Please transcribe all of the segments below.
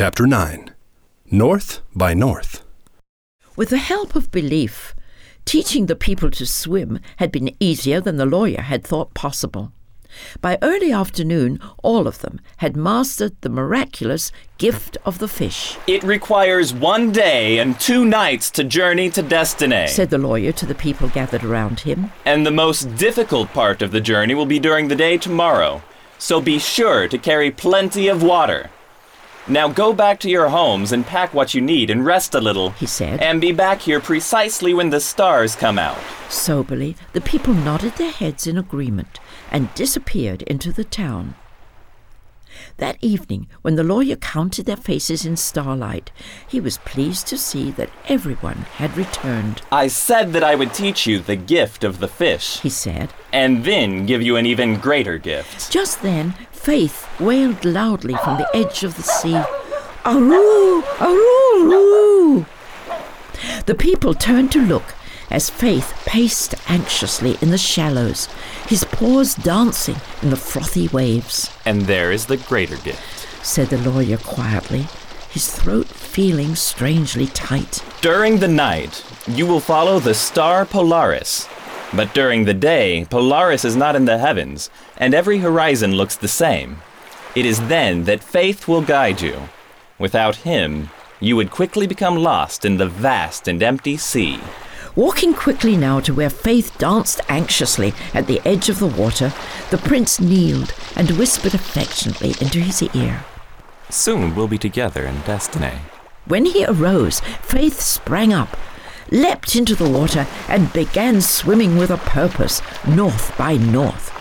Chapter 9. North by North. With the help of belief, teaching the people to swim had been easier than the lawyer had thought possible. By early afternoon, all of them had mastered the miraculous gift of the fish. "It requires 1 day and 2 nights to journey to Destiny," said the lawyer to the people gathered around him. "And the most difficult part of the journey will be during the day tomorrow, so be sure to carry plenty of water. Now go back to your homes and pack what you need and rest a little," he said, "and be back here precisely when the stars come out." Soberly, the people nodded their heads in agreement and disappeared into the town. That evening, when the lawyer counted their faces in starlight, he was pleased to see that everyone had returned. "I said that I would teach you the gift of the fish," he said, "and then give you an even greater gift." Just then, Faith wailed loudly from the edge of the sea, "Aroo! Aroo! Aroo!" The people turned to look as Faith paced anxiously in the shallows, his paws dancing in the frothy waves. "And there is the greater gift," said the lawyer quietly, his throat feeling strangely tight. "During the night, you will follow the star Polaris. But during the day, Polaris is not in the heavens, and every horizon looks the same. It is then that Faith will guide you. Without him, you would quickly become lost in the vast and empty sea." Walking quickly now to where Faith danced anxiously at the edge of the water, the prince kneeled and whispered affectionately into his ear. "Soon we'll be together in Destiny." When he arose, Faith sprang up, leapt into the water, and began swimming with a purpose, north by north.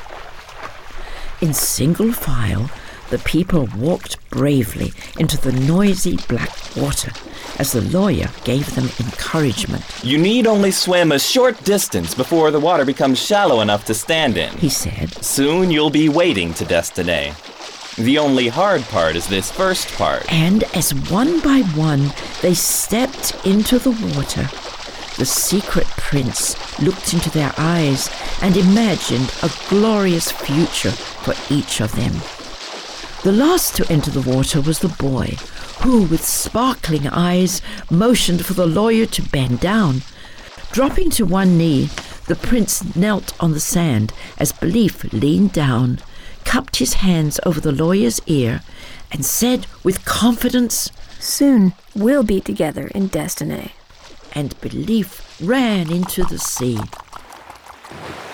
In single file, the people walked bravely into the noisy black water as the lawyer gave them encouragement. "You need only swim a short distance before the water becomes shallow enough to stand in," he said. "Soon you'll be wading to Destiny. The only hard part is this first part." And as one by one they stepped into the water, the secret prince looked into their eyes and imagined a glorious future for each of them. The last to enter the water was the boy, who, with sparkling eyes, motioned for the lawyer to bend down. Dropping to one knee, the prince knelt on the sand as Belief leaned down, cupped his hands over the lawyer's ear, and said with confidence, "Soon we'll be together in Destiny." And Belief ran into the sea.